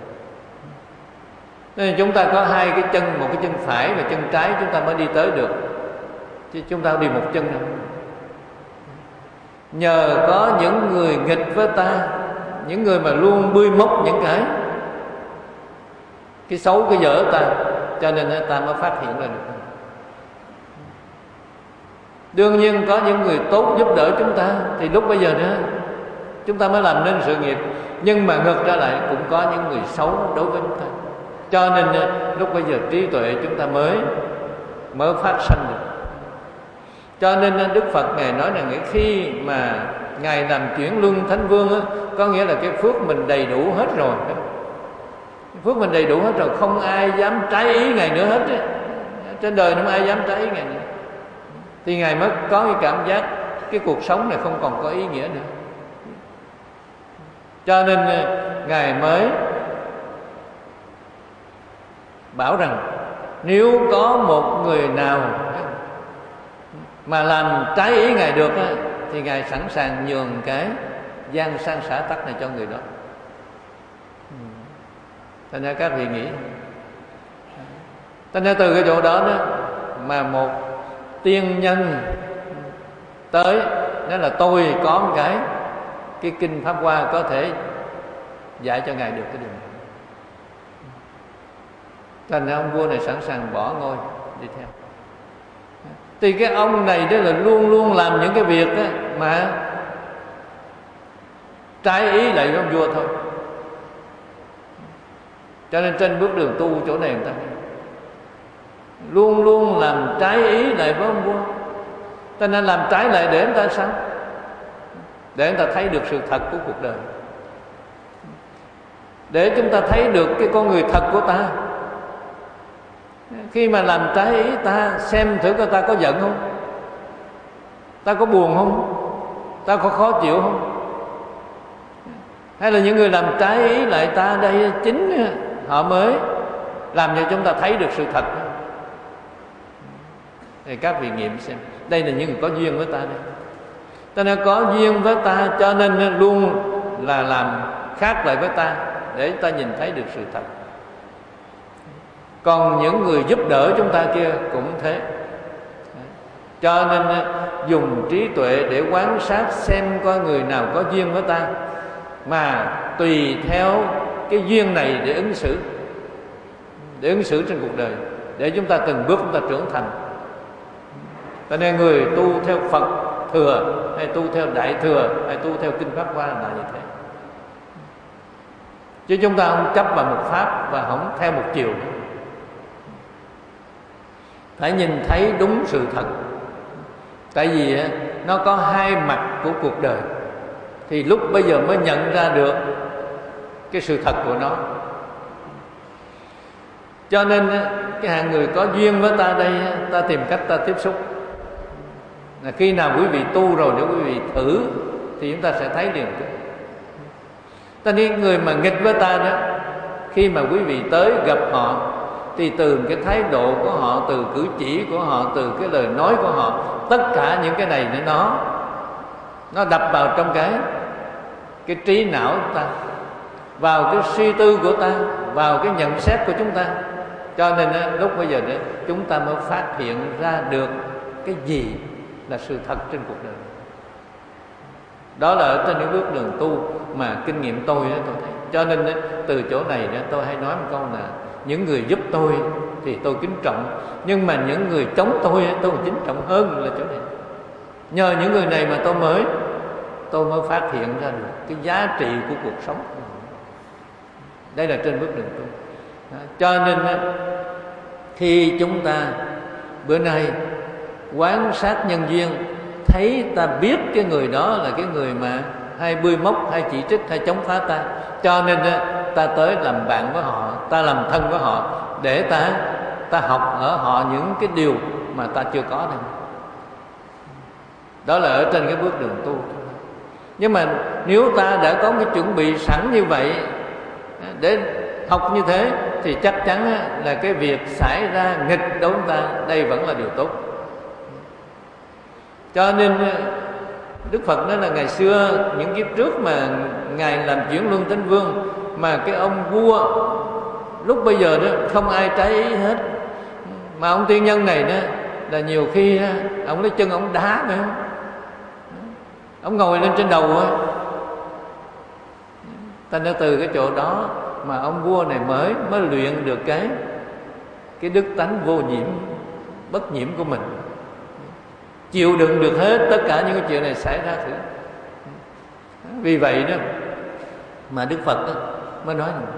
Nên chúng ta có hai cái chân, một cái chân phải và chân trái, chúng ta mới đi tới được, chứ chúng ta đi một chân đâu. Nhờ có những người nghịch với ta, những người mà luôn bươi móc những cái xấu, cái dở ta, cho nên ta mới phát hiện ra được. Đương nhiên có những người tốt giúp đỡ chúng ta, thì lúc bây giờ nữa chúng ta mới làm nên sự nghiệp. Nhưng mà ngược ra lại cũng có những người xấu đối với chúng ta, cho nên lúc bây giờ trí tuệ chúng ta mới phát sanh được. Cho nên Đức Phật Ngài nói rằng khi mà Ngài làm chuyển luân thánh vương á, có nghĩa là cái phước mình đầy đủ hết rồi. Phước mình đầy đủ hết rồi, không ai dám trái ý Ngài nữa hết á. Trên đời không ai dám trái ý Ngài nữa. Thì Ngài mới có cái cảm giác cái cuộc sống này không còn có ý nghĩa nữa. Cho nên Ngài mới bảo rằng nếu có một người nào mà làm trái ý Ngài được á, thì Ngài sẵn sàng nhường cái gian sang xã tắc này cho người đó. Thành ra các vị nghĩ, thành ra từ cái chỗ đó mà một tiên nhân tới nói là tôi có một cái kinh Pháp Hoa có thể dạy cho Ngài được cái điều này. Thành ra ông vua này sẵn sàng bỏ ngôi đi theo. Thì cái ông này đó là luôn luôn làm những cái việc đó mà trái ý lại với ông vua thôi. Cho nên trên bước đường tu chỗ này người ta luôn luôn làm trái ý lại với ông vua. Cho nên làm trái lại để người ta sao? Để người ta thấy được sự thật của cuộc đời, để chúng ta thấy được cái con người thật của ta. Khi mà làm trái ý ta, xem thử coi ta có giận không, ta có buồn không, ta có khó chịu không. Hay là những người làm trái ý lại ta, đây chính họ mới làm cho chúng ta thấy được sự thật. Thì các vị nghiệm xem, đây là những người có duyên với ta đây. Cho nên có duyên với ta, cho nên luôn là làm khác lại với ta, để ta nhìn thấy được sự thật. Còn những người giúp đỡ chúng ta kia cũng thế. Cho nên dùng trí tuệ để quan sát xem coi người nào có duyên với ta, mà tùy theo cái duyên này để ứng xử, trên cuộc đời, để chúng ta từng bước chúng ta trưởng thành. Cho nên người tu theo Phật thừa, hay tu theo Đại thừa, hay tu theo kinh Pháp Hoa là như thế. chứ chúng ta không chấp vào một pháp và không theo một chiều. Phải nhìn thấy đúng sự thật. Tại vì nó có hai mặt của cuộc đời, thì lúc bây giờ mới nhận ra được cái sự thật của nó. Cho nên cái hạng người có duyên với ta đây, ta tìm cách ta tiếp xúc. Là khi nào quý vị tu rồi để quý vị thử thì chúng ta sẽ thấy liền. Ta nghĩ người mà nghịch với ta đó, khi mà quý vị tới gặp họ thì từ cái thái độ của họ, từ cử chỉ của họ, từ cái lời nói của họ, tất cả những cái này nó đập vào trong cái trí não của ta, vào cái suy tư của ta, vào cái nhận xét của chúng ta. Cho nên lúc bây giờ đó, chúng ta mới phát hiện ra được cái gì là sự thật trên cuộc đời. Đó là ở trên những bước đường tu mà kinh nghiệm tôi thấy. Cho nên từ chỗ này tôi hay nói một câu là những người giúp tôi thì tôi kính trọng, nhưng mà những người chống tôi còn kính trọng hơn là chỗ này. Nhờ những người này mà tôi mới phát hiện ra được cái giá trị của cuộc sống. Đây là trên bước đường tu. Cho nên khi chúng ta bữa nay quán sát nhân duyên, thấy ta biết cái người đó là cái người mà hay bươi móc, hay chỉ trích, hay chống phá ta, cho nên ta tới làm bạn với họ, ta làm thân với họ, để ta học ở họ những cái điều mà ta chưa có đây. Đó là ở trên cái bước đường tu. Nhưng mà nếu ta đã có cái chuẩn bị sẵn như vậy để học như thế, thì chắc chắn là cái việc xảy ra nghịch đối với ta, đây vẫn là điều tốt. Cho nên Đức Phật nói là ngày xưa, những kiếp trước mà Ngài làm chuyển Luân Thánh Vương, mà cái ông vua lúc bây giờ đó không ai trái ý hết, mà ông tiên nhân này đó là nhiều khi ông lấy chân ông đá nữa, ông ngồi lên trên đầu á. Ta nói từ cái chỗ đó mà ông vua này mới luyện được cái đức tánh vô nhiễm, bất nhiễm của mình, chịu đựng được hết tất cả những cái chuyện này xảy ra thử. Vì vậy đó mà Đức Phật đó mới nói rằng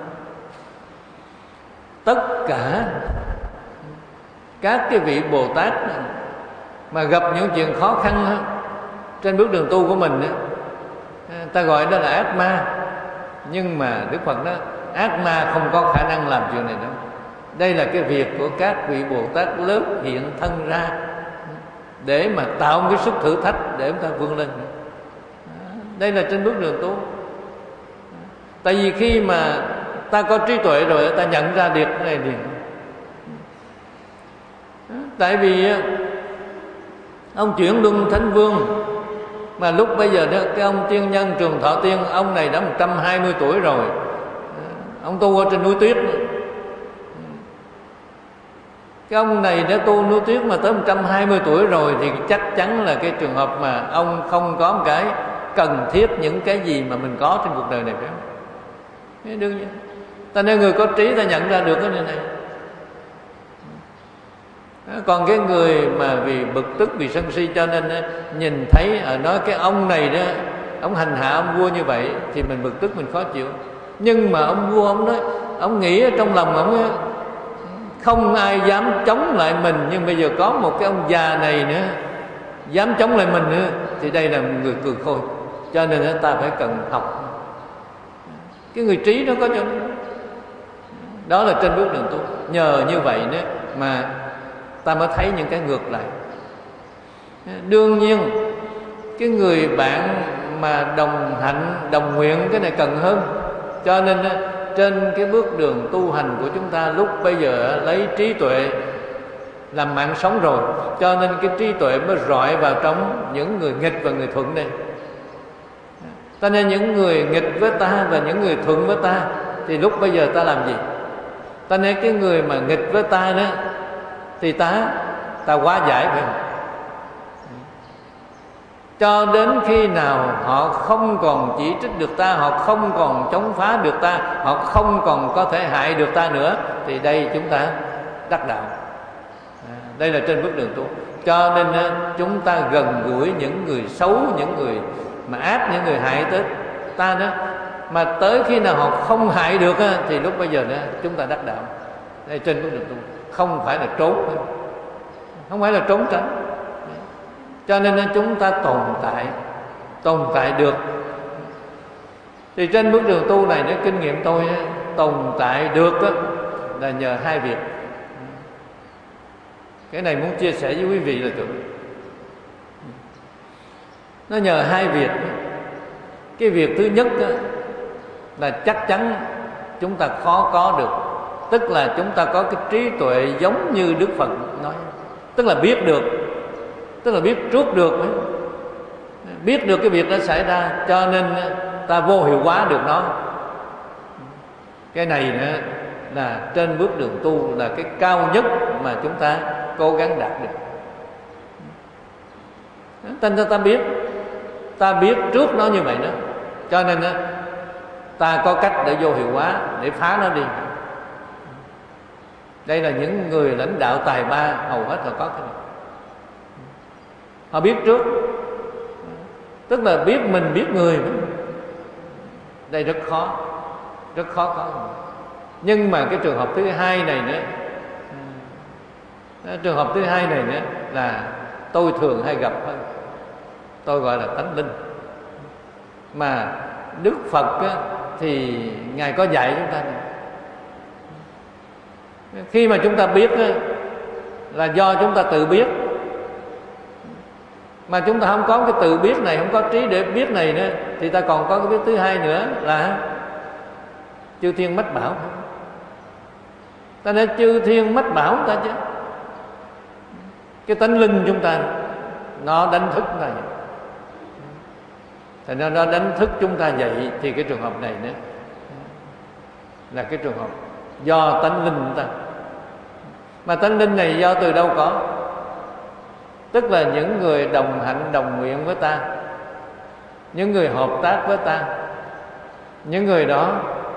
tất cả các cái vị Bồ Tát mà gặp những chuyện khó khăn đó, trên bước đường tu của mình đó, ta gọi đó là ác ma. Nhưng mà Đức Phật nói ác ma không có khả năng làm chuyện này đâu. Đây là cái việc của các vị Bồ Tát lớn hiện thân ra để mà tạo một cái sức thử thách để chúng ta vươn lên. Đây là trên bước đường tu. Tại vì khi mà ta có trí tuệ rồi, ta nhận ra được cái này liền. Tại vì ông chuyển Luân Thánh Vương, mà lúc bây giờ đó, cái ông tiên nhân Trường Thọ Tiên, ông này đã 120 tuổi rồi. Ông tu ở trên núi tuyết. Cái ông này đã tu núi tuyết mà tới 120 tuổi rồi, thì chắc chắn là cái trường hợp mà ông không có một cái cần thiết những cái gì mà mình có trên cuộc đời này, phải không? Đương nhiên. Ta nên người có trí ta nhận ra được cái này. Còn cái người mà vì bực tức, vì sân si, cho nên nhìn thấy nói cái ông này đó, ông hành hạ ông vua như vậy thì mình bực tức, mình khó chịu. Nhưng mà ông vua ông nói, ông nghĩ ở trong lòng ông không ai dám chống lại mình, nhưng bây giờ có một cái ông già này nữa dám chống lại mình nữa, thì đây là người cường khôi. Cho nên ta phải cần học. Cái người trí nó có cho đó là trên bước đường tu. Nhờ như vậy nữa mà ta mới thấy những cái ngược lại. Đương nhiên cái người bạn mà đồng hạnh, đồng nguyện, cái này cần hơn. Cho nên trên cái bước đường tu hành của chúng ta lúc bây giờ lấy trí tuệ làm mạng sống rồi, cho nên cái trí tuệ mới rọi vào trong những người nghịch và người thuận đây. Cho nên những người nghịch với ta và những người thuận với ta thì lúc bây giờ ta làm gì? Ta nên cái người mà nghịch với ta đó thì ta hóa giải, phải không? Cho đến khi nào họ không còn chỉ trích được ta, họ không còn chống phá được ta, họ không còn có thể hại được ta nữa, thì đây chúng ta đắc đạo. Đây là trên bước đường tu. Cho nên chúng ta gần gũi những người xấu, những người mà ác, những người hại tới ta đó, mà tới khi nào họ không hại được á, thì lúc bây giờ đó chúng ta đắc đạo. Đây trên bước đường tu không phải là trốn, không phải là trốn tránh. Cho nên chúng ta tồn tại được. Thì trên bước đường tu này, nếu kinh nghiệm tôi tồn tại được đó, là nhờ hai việc. Cái này muốn chia sẻ với quý vị là được. Nó nhờ hai việc. Cái việc thứ nhất đó, là chắc chắn chúng ta khó có được. Tức là chúng ta có cái trí tuệ giống như Đức Phật nói. Tức là biết được, tức là biết trước được, biết được cái việc đã xảy ra, cho nên ta vô hiệu hóa được nó. Cái này nữa là trên bước đường tu là cái cao nhất mà chúng ta cố gắng đạt được. Thành ra ta biết trước nó như vậy đó, cho nên ta có cách để vô hiệu hóa, để phá nó đi. Đây là những người lãnh đạo tài ba hầu hết họ có cái này. Họ biết trước, tức là biết mình biết người. Đây rất khó có. Nhưng mà cái trường hợp thứ hai này nữa, trường hợp thứ hai này nữa là tôi thường hay gặp hơn. Tôi gọi là tánh linh. Mà Đức Phật á, thì Ngài có dạy chúng ta này. Khi mà chúng ta biết á, là do chúng ta tự biết. Mà chúng ta không có cái tự biết này, không có trí để biết này nữa, thì ta còn có cái biết thứ hai nữa là chư thiên mách bảo. Ta nói chư thiên mách bảo ta chứ. Cái tánh linh chúng ta nó đánh thức ta vậy. Thành ra nó đánh thức chúng ta dậy. Thì cái trường hợp này nữa là cái trường hợp do tánh linh chúng ta. Mà tánh linh này do từ đâu có? Tức là những người đồng hạnh đồng nguyện với ta, những người hợp tác với ta. Những người đó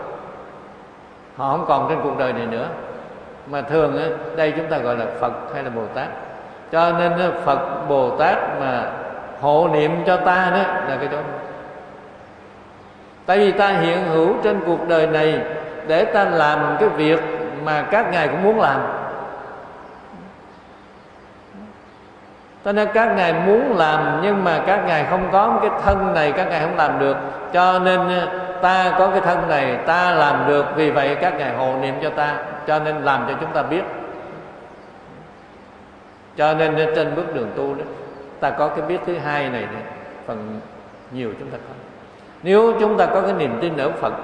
họ không còn trên cuộc đời này nữa. Mà thường đây chúng ta gọi là Phật hay là Bồ Tát. Cho nên Phật Bồ Tát mà hộ niệm cho ta đó là cái đó. Tại vì ta hiện hữu trên cuộc đời này để ta làm cái việc mà các ngài cũng muốn làm. Cho nên các ngài muốn làm, nhưng mà các ngài không có cái thân này, các ngài không làm được. Cho nên ta có cái thân này, ta làm được. Vì vậy các ngài hộ niệm cho ta, cho nên làm cho chúng ta biết. Cho nên trên bước đường tu đó, ta có cái biết thứ hai này, phần nhiều chúng ta có. Nếu chúng ta có cái niềm tin ở Phật,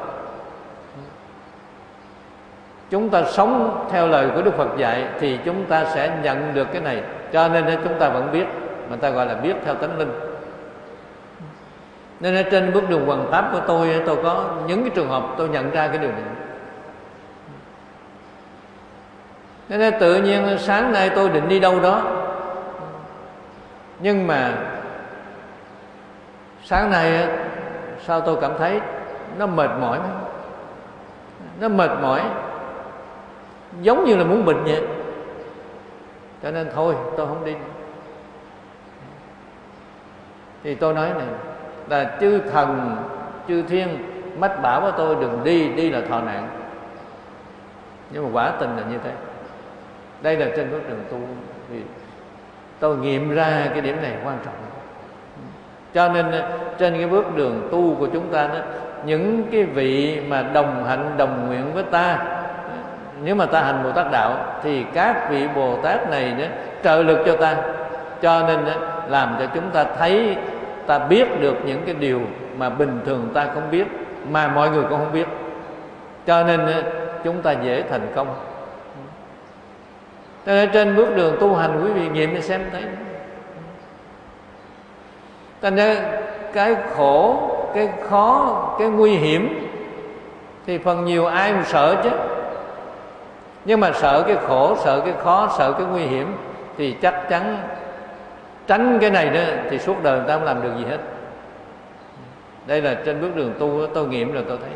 chúng ta sống theo lời của Đức Phật dạy, thì chúng ta sẽ nhận được cái này. Cho nên chúng ta vẫn biết, mà ta gọi là biết theo tánh linh. Nên trên bước đường hoằng pháp của tôi có những cái trường hợp tôi nhận ra cái điều này. Nên tự nhiên sáng nay tôi định đi đâu đó, nhưng mà sáng nay sao tôi cảm thấy nó mệt mỏi. Nó mệt mỏi, giống như là muốn bệnh vậy. Cho nên thôi tôi không đi. Thì tôi nói này là chư thần chư thiên mách bảo với tôi đừng đi, đi là thọ nạn. Nhưng mà quả tình là như thế. Đây là trên bước đường tu, thì tôi nghiệm ra cái điểm này quan trọng. Cho nên trên cái bước đường tu của chúng ta đó, những cái vị mà đồng hạnh đồng nguyện với ta, nếu mà ta hành Bồ Tát đạo, thì các vị Bồ Tát này đó trợ lực cho ta. Cho nên đó, làm cho chúng ta thấy, ta biết được những cái điều mà bình thường ta không biết, mà mọi người cũng không biết. Cho nên chúng ta dễ thành công. Cho nên trên bước đường tu hành, quý vị nghiệm để xem thấy. Thành ra cái khổ, cái khó, cái nguy hiểm thì phần nhiều ai cũng sợ chứ. Nhưng mà sợ cái khổ, sợ cái khó, sợ cái nguy hiểm thì chắc chắn tránh cái này đó thì suốt đời người ta không làm được gì hết. Đây là trên bước đường tu tôi nghiệm rồi tôi thấy.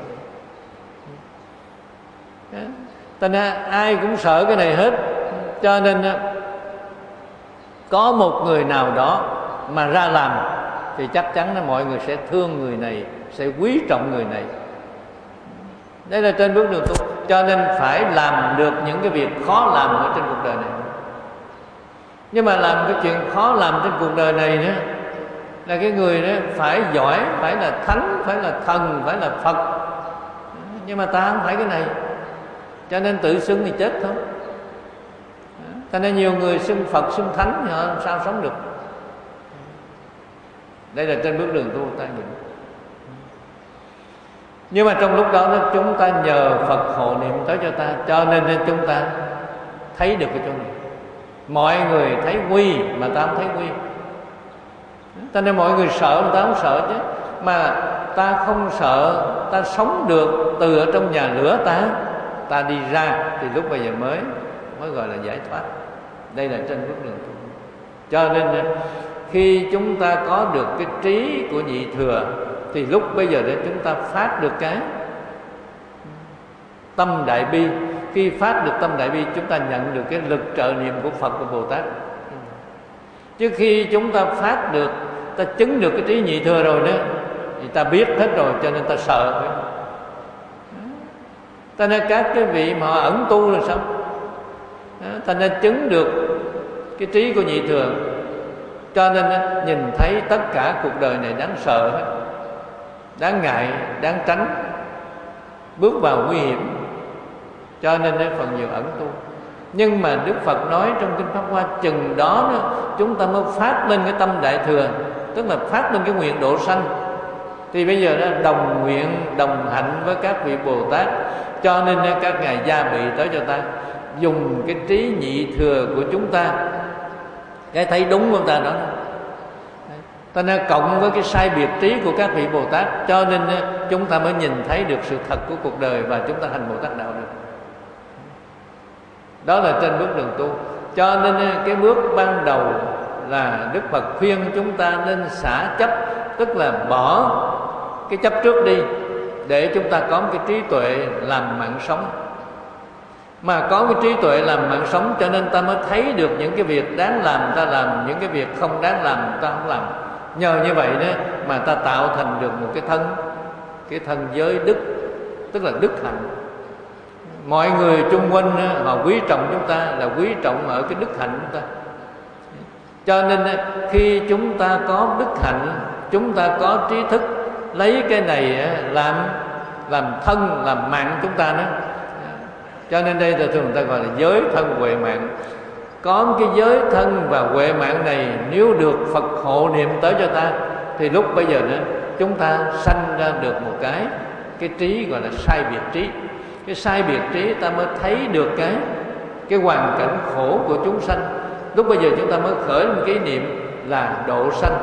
Thành ra ai cũng sợ cái này hết. Cho nên có một người nào đó mà ra làm thì chắc chắn là mọi người sẽ thương người này, sẽ quý trọng người này. Đây là trên bước đường tu. Cho nên phải làm được những cái việc khó làm ở trên cuộc đời này. Nhưng mà làm cái chuyện khó làm trên cuộc đời này nữa là cái người đó phải giỏi, phải là thánh, phải là thần, phải là Phật. Nhưng mà ta không phải cái này, cho nên tự xưng thì chết thôi. Cho nên nhiều người xưng Phật, xưng thánh thì họ làm sao sống được. Đây là trên bước đường tu ta nhìn. Nhưng mà trong lúc đó chúng ta nhờ Phật hộ niệm tới cho ta, cho nên chúng ta thấy được cái chỗ này. Mọi người thấy nguy mà ta không thấy nguy. Cho nên mọi người sợ mà ta không sợ chứ. Mà ta không sợ, ta sống được từ ở trong nhà lửa ta đi ra thì lúc bây giờ mới gọi là giải thoát. Đây là trên bước đường tu. Cho nên khi chúng ta có được cái trí của nhị thừa thì lúc bây giờ để chúng ta phát được cái tâm đại bi. Khi phát được tâm đại bi, chúng ta nhận được cái lực trợ niệm của Phật, của Bồ Tát. Chứ khi chúng ta phát được, ta chứng được cái trí nhị thừa rồi đó, thì ta biết hết rồi, cho nên ta sợ. Ta nên các cái vị mà họ ẩn tu là sao? Ta nên chứng được cái trí của nhị thừa, cho nên nhìn thấy tất cả cuộc đời này đáng sợ hết, đáng ngại, đáng tránh, bước vào nguy hiểm. Cho nên phần nhiều ẩn tu. Nhưng mà Đức Phật nói trong Kinh Pháp Hoa, chừng đó chúng ta mới phát lên cái tâm đại thừa, tức là phát lên cái nguyện độ sanh. Thì bây giờ đồng nguyện, đồng hạnh với các vị Bồ Tát. Cho nên các ngài gia bị tới cho ta, dùng cái trí nhị thừa của chúng ta, cái thấy đúng của ta đó, ta nên cộng với cái sai biệt trí của các vị Bồ Tát. Cho nên chúng ta mới nhìn thấy được sự thật của cuộc đời, và chúng ta hành Bồ Tát đạo được. Đó là trên bước đường tu. Cho nên cái bước ban đầu là Đức Phật khuyên chúng ta nên xả chấp, tức là bỏ cái chấp trước đi, để chúng ta có một cái trí tuệ làm mạng sống. Mà có cái trí tuệ làm mạng sống, cho nên ta mới thấy được những cái việc đáng làm ta làm, những cái việc không đáng làm ta không làm. Nhờ như vậy đó mà ta tạo thành được một cái thân giới đức, tức là đức hạnh. Mọi người chung quanh họ quý trọng chúng ta là quý trọng ở cái đức hạnh chúng ta. Cho nên khi chúng ta có đức hạnh, chúng ta có trí thức, lấy cái này làm thân, làm mạng chúng ta đó. Cho nên đây là thường người ta gọi là giới thân huệ mạng. Có cái giới thân và huệ mạng này, nếu được Phật hộ niệm tới cho ta, thì lúc bây giờ nữa chúng ta sanh ra được một cái trí gọi là sai biệt trí. Cái sai biệt trí ta mới thấy được cái hoàn cảnh khổ của chúng sanh. Lúc bây giờ chúng ta mới khởi một cái niệm là độ sanh,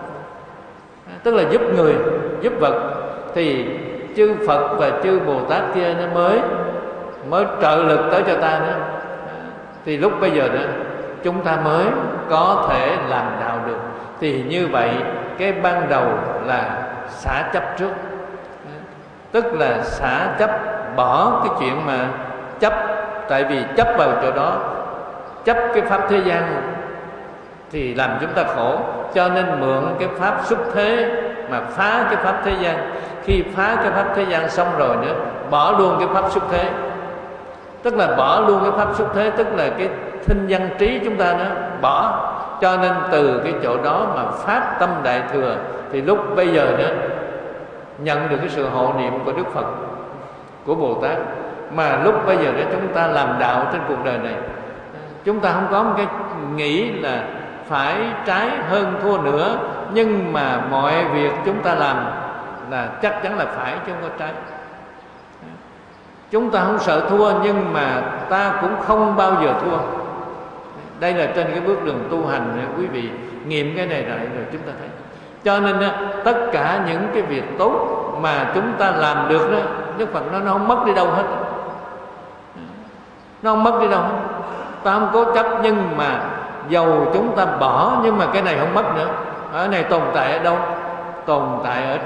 tức là giúp người, giúp vật. Thì chư Phật và chư Bồ Tát kia nó mới trợ lực tới cho ta nữa. Thì lúc bây giờ nữa chúng ta mới có thể làm đạo được. Thì như vậy cái ban đầu là xả chấp trước, tức là xả chấp, bỏ cái chuyện mà chấp. Tại vì chấp vào chỗ đó, chấp cái pháp thế gian thì làm chúng ta khổ. Cho nên mượn cái pháp xuất thế mà phá cái pháp thế gian. Khi phá cái pháp thế gian xong rồi nữa, bỏ luôn cái pháp xuất thế, tức là bỏ luôn cái pháp xuất thế, tức là cái thinh văn trí chúng ta nó bỏ. Cho nên từ cái chỗ đó mà phát tâm đại thừa, thì lúc bây giờ nữa nhận được cái sự hộ niệm của Đức Phật, của Bồ Tát. Mà lúc bây giờ đó chúng ta làm đạo trên cuộc đời này, chúng ta không có một cái nghĩ là phải trái hơn thua nữa, nhưng mà mọi việc chúng ta làm là chắc chắn là phải chứ không có trái. Chúng ta không sợ thua, nhưng mà ta cũng không bao giờ thua. Đây là trên cái bước đường tu hành, quý vị nghiệm cái này lại rồi chúng ta thấy. Cho nên tất cả những cái việc tốt mà chúng ta làm được đó, Đức Phật nó không mất đi đâu hết. Nó không mất đi đâu hết. Ta không cố chấp, nhưng mà dầu chúng ta bỏ, nhưng mà cái này không mất nữa. Ở này tồn tại ở đâu? Tồn tại ở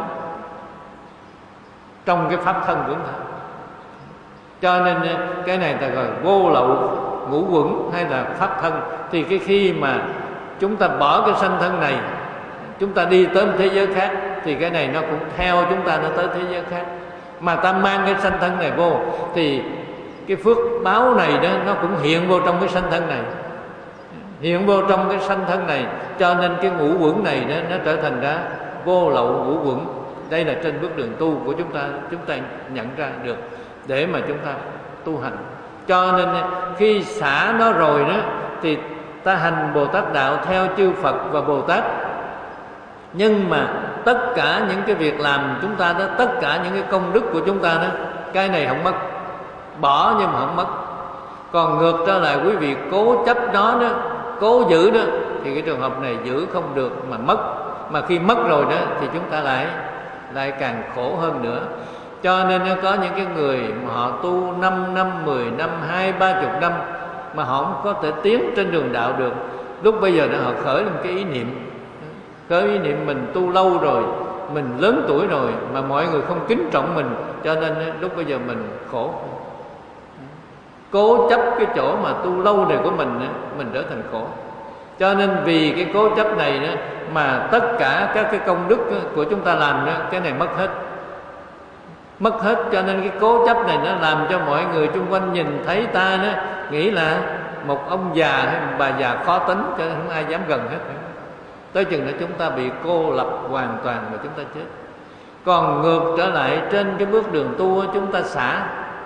trong cái pháp thân của chúng ta. Cho nên cái này ta gọi vô lậu ngũ quẩn hay là pháp thân. Thì cái khi mà chúng ta bỏ cái sanh thân này, chúng ta đi tới một thế giới khác, thì cái này nó cũng theo chúng ta nó tới thế giới khác. mà ta mang cái sanh thân này vô thì cái phước báo này đó nó cũng hiện vô trong cái sanh thân này, hiện vô trong cái sanh thân này. Cho nên cái ngũ quẩn này đó, nó trở thành ra vô lậu ngũ quẩn. Đây là trên bước đường tu của chúng ta nhận ra được để mà chúng ta tu hành. Cho nên khi xả nó rồi đó thì ta hành Bồ Tát đạo theo chư Phật và Bồ Tát. Nhưng mà tất cả những cái việc làm chúng ta đó, tất cả những cái công đức của chúng ta đó, cái này không mất, bỏ nhưng mà không mất. Còn ngược trở lại quý vị cố chấp nó đó, cố giữ đó, thì cái trường hợp này giữ không được mà mất. Mà khi mất rồi đó thì chúng ta lại càng khổ hơn nữa. Cho nên có những cái người mà họ tu 5 năm, 10 năm, 20-30 năm mà họ không có thể tiến trên đường đạo được. Lúc bây giờ đó họ khởi lên cái ý niệm, khởi ý niệm mình tu lâu rồi, mình lớn tuổi rồi mà mọi người không kính trọng mình, cho nên lúc bây giờ mình khổ. Cố chấp cái chỗ mà tu lâu này của mình trở thành khổ. Cho nên vì cái cố chấp này đó mà tất cả các cái công đức của chúng ta làm đó, cái này mất hết. Mất hết. Cho nên cái cố chấp này nó làm cho mọi người xung quanh nhìn thấy ta đó nghĩ là một ông già hay một bà già khó tính, cho nên không ai dám gần hết. Tới chừng đó chúng ta bị cô lập hoàn toàn và chúng ta chết. Còn ngược trở lại trên cái bước đường tu chúng ta xả.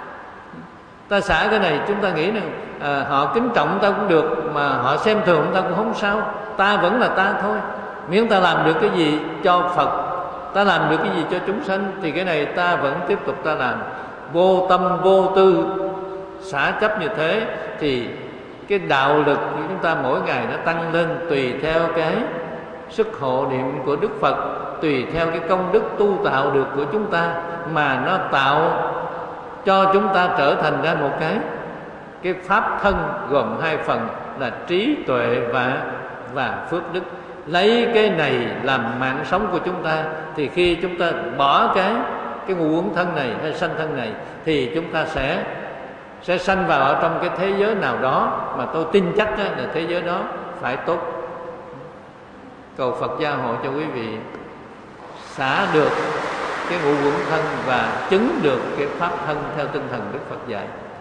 Ta xả cái này chúng ta nghĩ rằng họ kính trọng ta cũng được, mà họ xem thường ta cũng không sao. Ta vẫn là ta thôi. Miễn ta làm được cái gì cho Phật, ta làm được cái gì cho chúng sanh, thì cái này ta vẫn tiếp tục ta làm. Vô tâm vô tư, xả chấp như thế thì cái đạo lực của chúng ta mỗi ngày nó tăng lên tùy theo cái sức hộ niệm của Đức Phật, tùy theo cái công đức tu tạo được của chúng ta, mà nó tạo cho chúng ta trở thành ra một cái pháp thân gồm hai phần là trí tuệ và phước đức. Lấy cái này làm mạng sống của chúng ta, thì khi chúng ta bỏ cái ngũ uẩn thân này hay sanh thân này thì chúng ta sẽ sanh vào ở trong cái thế giới nào đó mà tôi tin chắc là thế giới đó phải tốt. Cầu Phật gia hộ cho quý vị xả được cái ngũ uẩn thân và chứng được cái pháp thân theo tinh thần Đức Phật dạy.